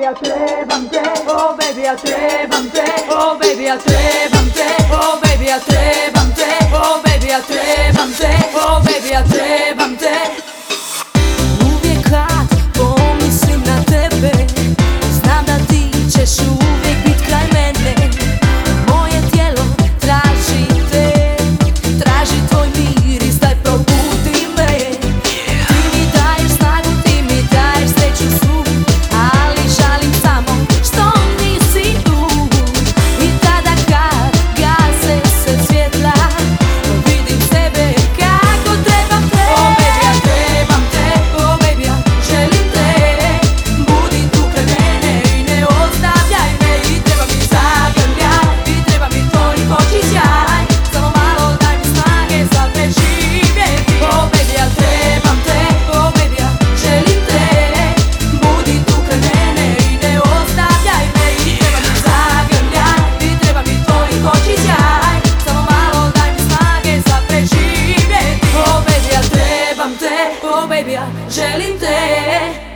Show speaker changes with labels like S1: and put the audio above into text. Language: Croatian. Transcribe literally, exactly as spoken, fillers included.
S1: ja trebam te, oh baby ja trebam te, oh baby ja trebam te, oh baby ja trebam te, oh baby ja trebam te, oh baby ja trebam te.
S2: Uvijek kad pomislim na tebe, znam da ti ćeš uvijek bit kraj mene. Moje tijelo traži te, traži tvoj miris, daj probudi me. Ti mi daješ snagu, ti mi daješ sreću svu, ali žalim samo što nisi tu. I tada kad gase se svjetla, vidim sebe kako trebam te.
S1: Oh baby ja trebam te, oh baby ja želim te. Budi tu kraj mene i ne ostavljaj me. I treba mi zagrljaj, i treba mi tvojih oči sjaj. Samo malo daj mi snage za preživjeti. Oh baby ja trebam te, oh baby ja želim te. Budi tu kraj mene i ne ostavljaj me. I treba mi zagrljaj, i treba mi tvojih oči sjaj. Samo malo daj mi snage za preživjeti. Oh baby ja trebam te, oh baby ja želim te.